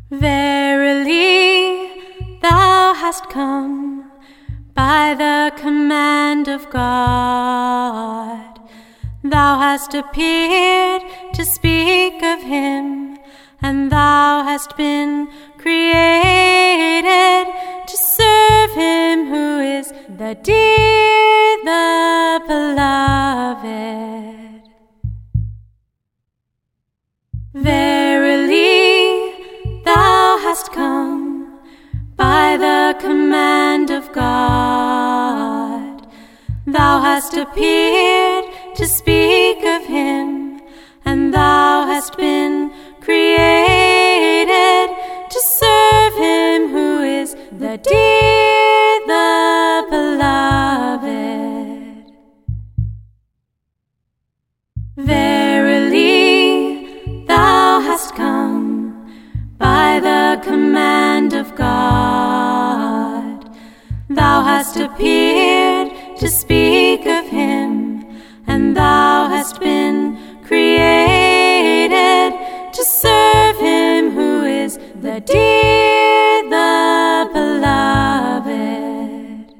Verily, thou hast come by the command of God. Thou hast appeared to speak of him, and thou hast been created to serve him who is the dear, the beloved. Verily, thou hast come by the command of God. Thou hast appeared to speak of him, and thou hast been created to serve him who is the dear, the beloved. Verily, thou hast come by the command of God. Thou hast appeared to speak of him, and thou hast been created to serve him who is the dear, the beloved.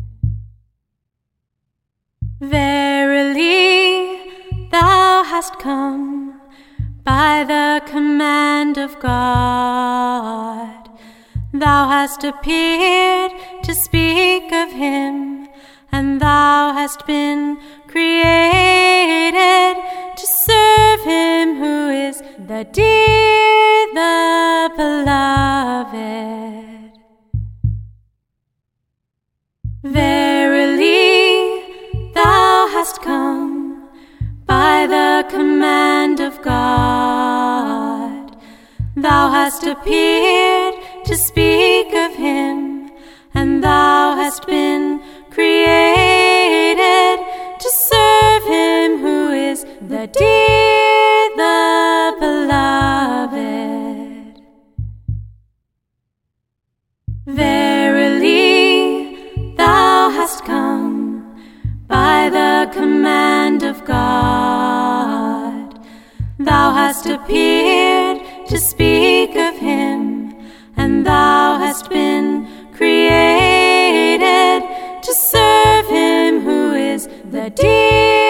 Verily, thou hast come by the command of God. Thou hast appeared to speak of him, and thou hast been created to serve him who is the dear, the beloved. Verily, thou hast come by the command of God. Thou hast appeared to speak of him, and thou hast been created to serve him who is the dear, the beloved. Verily, thou hast come by the command of God. Thou hast appeared to speak of him, and thou hast been created to serve him who is the dear,